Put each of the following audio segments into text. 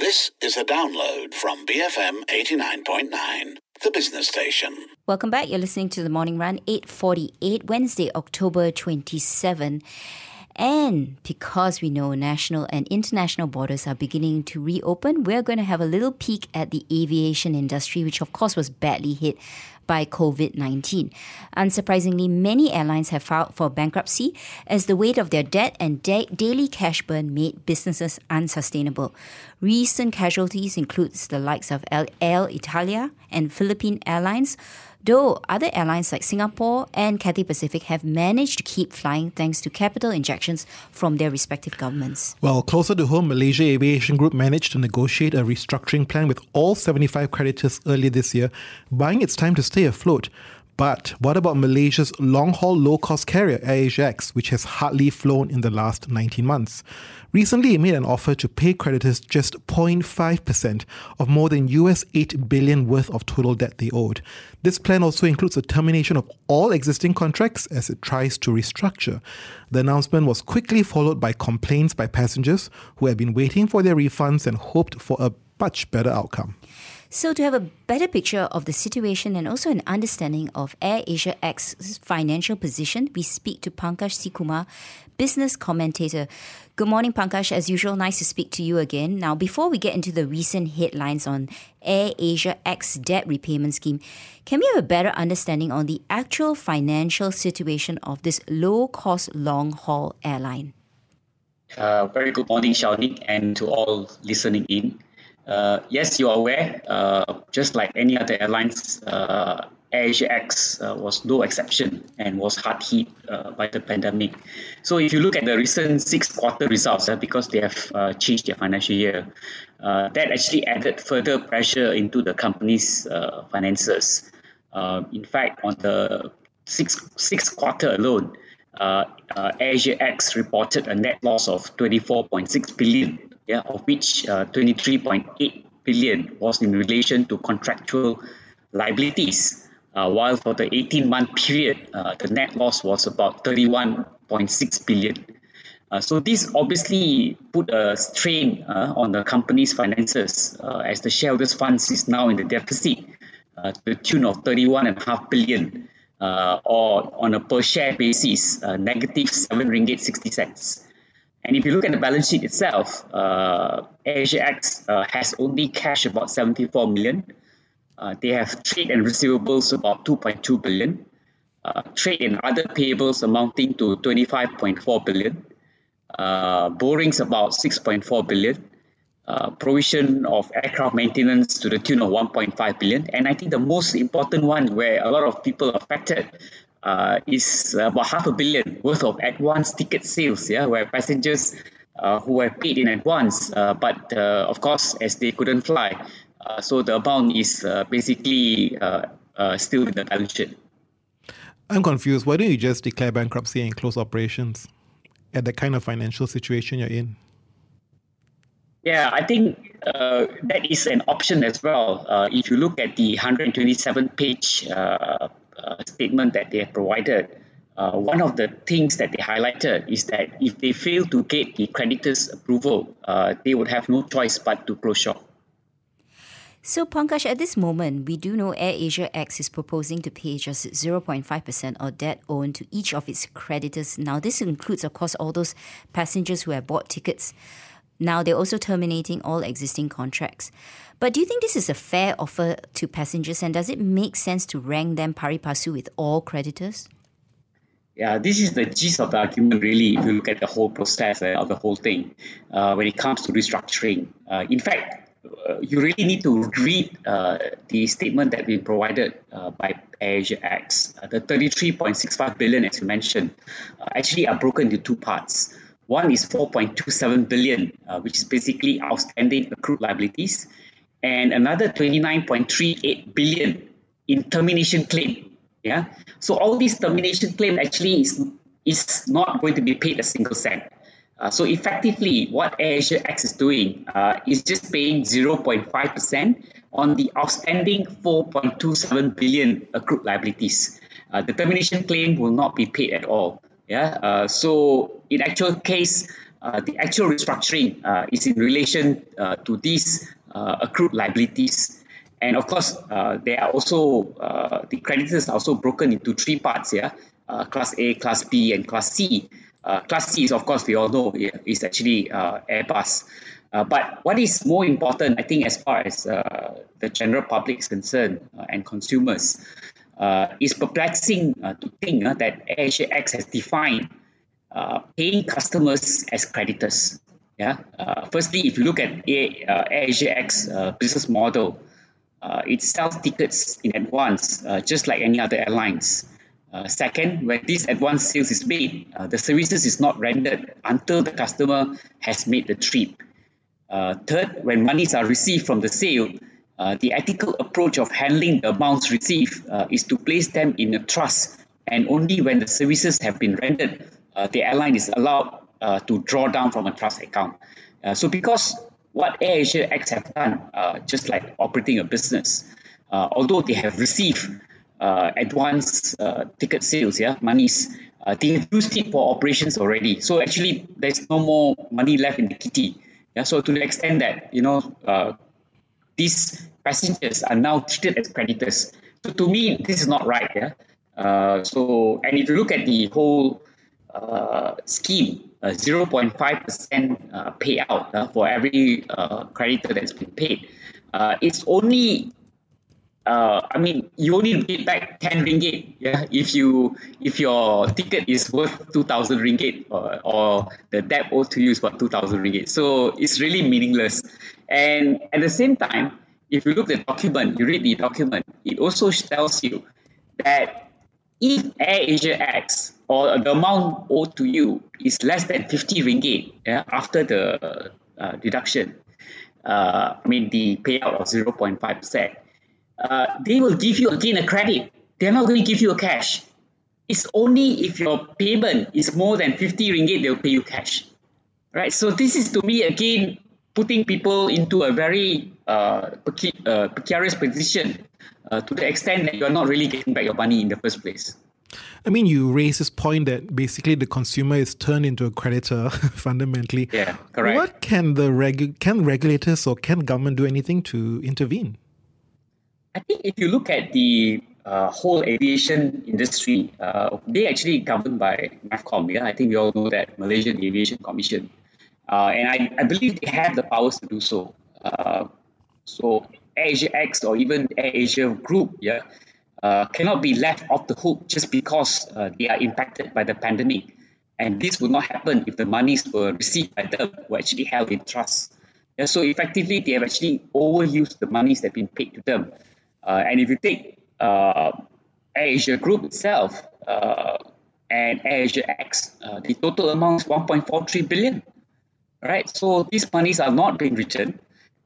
This is a download from BFM 89.9, the business station. Welcome back. You're listening to The Morning Run, 8:48, Wednesday, October 27. And because we know national and international borders are beginning to reopen, we're going to have a little peek at the aviation industry, which of course was badly hit by COVID-19. Unsurprisingly, many airlines have filed for bankruptcy as the weight of their debt and daily cash burn made businesses unsustainable. Recent casualties includes the likes of Alitalia and Philippine Airlines, though other airlines like Singapore and Cathay Pacific have managed to keep flying thanks to capital injections from their respective governments. Well, closer to home, Malaysia Aviation Group managed to negotiate a restructuring plan with all 75 creditors earlier this year, buying its time to stay afloat. But what about Malaysia's long-haul low-cost carrier, AirAsiaX, which has hardly flown in the last 19 months? Recently, it made an offer to pay creditors just 0.5% of more than US $8 billion worth of total debt they owed. This plan also includes a termination of all existing contracts as it tries to restructure. The announcement was quickly followed by complaints by passengers who had been waiting for their refunds and hoped for a much better outcome. So to have a better picture of the situation and also an understanding of AirAsiaX's financial position, we speak to Pankaj Sikumar, business commentator. Good morning, Pankaj. As usual, nice to speak to you again. Now, before we get into the recent headlines on AirAsiaX debt repayment scheme, can we have a better understanding on the actual financial situation of this low-cost long-haul airline? Very good morning, Shawnee, and to all listening in. Yes, you are aware, just like any other airlines, AirAsiaX was no exception and was hard hit by the pandemic. So if you look at the recent 6-quarter results, because they have changed their financial year, that actually added further pressure into the company's finances. In fact, on the sixth quarter alone, AirAsiaX reported a net loss of 24.6 billion. Of which 23.8 billion was in relation to contractual liabilities, while for the 18-month period, the net loss was about 31.6 billion. So this obviously put a strain on the company's finances as the shareholders' funds is now in the deficit to the tune of 31.5 billion, or on a per-share basis, negative 7 ringgit 60 cents. And if you look at the balance sheet itself, AirAsiaX has only cash about 74 million. They have trade and receivables about 2.2 billion. Trade and other payables amounting to 25.4 billion. Borrowings about 6.4 billion. Provision of aircraft maintenance to the tune of 1.5 billion. And I think the most important one where a lot of people are affected is about 500 million worth of advance ticket sales, where passengers who have paid in advance, but of course, as they couldn't fly, so the amount is basically still in the balance sheet. I'm confused. Why don't you just declare bankruptcy and close operations at the kind of financial situation you're in? Yeah, I think that is an option as well. If you look at the 127-page statement that they have provided, one of the things that they highlighted is that if they fail to get the creditors' approval, they would have no choice but to close shop. So, Pankaj, at this moment, we do know AirAsiaX is proposing to pay just 0.5% of debt owed to each of its creditors. Now, this includes, of course, all those passengers who have bought tickets. Now, they're also terminating all existing contracts. But do you think this is a fair offer to passengers, and does it make sense to rank them pari passu with all creditors? Yeah, this is the gist of the argument, really, if you look at the whole process of the whole thing when it comes to restructuring. In fact, you really need to read the statement that we provided by AirAsiaX. The 33.65 billion, as you mentioned, actually are broken into two parts. One is 4.27 billion, which is basically outstanding accrued liabilities, and another 29.38 billion in termination claim. So all these termination claim actually is not going to be paid a single cent. So effectively, what AirAsiaX is doing is just paying 0.5% on the outstanding 4.27 billion accrued liabilities. The termination claim will not be paid at all. So in actual case, the actual restructuring is in relation to these accrued liabilities. And of course, there are also, the creditors are also broken into three parts here, Class A, Class B, and Class C. Class C is, of course, we all know, is actually Airbus. But what is more important, I think, as far as the general public is concerned and consumers, is perplexing to think that AirAsiaX has defined paying customers as creditors. Yeah. Firstly, if you look at AirAsiaX business model, it sells tickets in advance, just like any other airlines. Second, when this advance sales is made, the services is not rendered until the customer has made the trip. Third, when monies are received from the sale, the ethical approach of handling the amounts received is to place them in a trust, and only when the services have been rendered, the airline is allowed to draw down from a trust account. So because what AirAsiaX have done, just like operating a business, although they have received advance ticket sales, monies, they have used it for operations already. So actually, there's no more money left in the kitty. So to the extent that, these passengers are now treated as creditors. So to me, this is not right. And if you look at the whole scheme, 0.5% payout for every creditor that's been paid, it's only you only pay back 10 ringgit, if your ticket is worth 2,000 ringgit or the debt owed to you is about 2,000 ringgit. So it's really meaningless. And at the same time, if you look at the document, you read the document, it also tells you that if AirAsiaX or the amount owed to you is less than 50 ringgit after the deduction, the payout of 0.5%, they will give you again a credit. They're not going to give you a cash. It's only if your payment is more than 50 ringgit, they'll pay you cash. Right? So this is, to me, again, putting people into a very precarious position to the extent that you're not really getting back your money in the first place. You raise this point that basically the consumer is turned into a creditor, fundamentally. Yeah, correct. What can can regulators or can government do anything to intervene? I think if you look at the whole aviation industry, they actually governed by MAVCOM. I think we all know that, Malaysian Aviation Commission. And I believe they have the powers to do so. So AirAsiaX or even AirAsia Group cannot be left off the hook just because they are impacted by the pandemic. And this would not happen if the monies were received by them, were actually held in trust. So effectively, they have actually overused the monies that have been paid to them. And if you take AirAsia Group itself and AirAsiaX, the total amount is 1.43 billion. Right? So these monies are not being returned,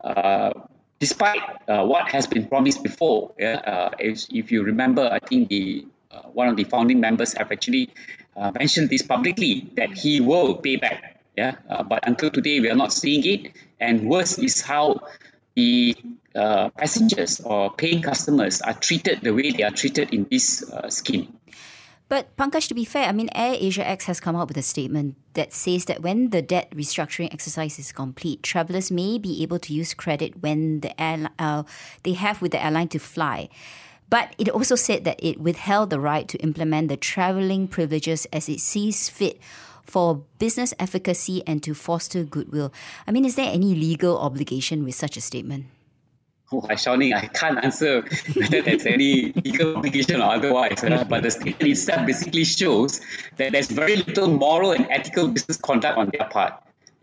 despite what has been promised before. If you remember, I think one of the founding members have actually mentioned this publicly, that he will pay back. But until today, we are not seeing it. And worse is how the passengers or paying customers are treated the way they are treated in this scheme. But Pankaj, to be fair, AirAsiaX has come up with a statement that says that when the debt restructuring exercise is complete, travellers may be able to use credit when they have with the airline to fly. But it also said that it withheld the right to implement the travelling privileges as it sees fit for business efficacy and to foster goodwill. Is there any legal obligation with such a statement? Xiaoning, I can't answer whether there's any legal obligation or otherwise, but the statement itself basically shows that there's very little moral and ethical business conduct on their part.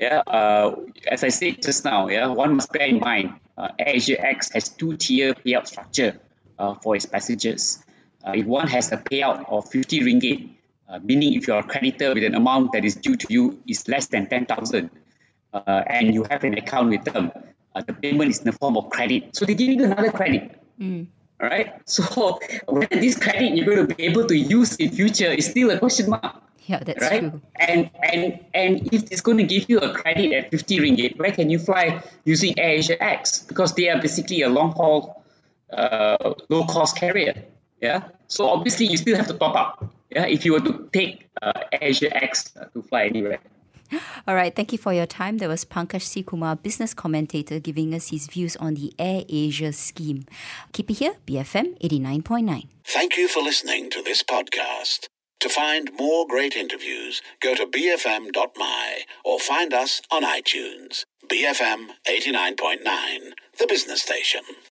As I said just now, one must bear in mind, AirAsiaX has two-tier payout structure for its passengers. If one has a payout of 50 ringgit, meaning if you're a creditor with an amount that is due to you is less than 10,000, and you have an account with them, the payment is in the form of credit. So they give you another credit. All right? So whether this credit you're going to be able to use in future is still a question mark. Yeah, that's right? true. And if it's going to give you a credit at 50 ringgit, where can you fly using AirAsiaX? Because they are basically a long-haul, low-cost carrier. So obviously you still have to top up. If you were to take AirAsiaX to fly anywhere. All right, thank you for your time. That was Pankaj C. Kumar, business commentator, giving us his views on the Air Asia scheme. Keep it here, BFM 89.9. Thank you for listening to this podcast. To find more great interviews, go to bfm.my or find us on iTunes. BFM 89.9, the business station.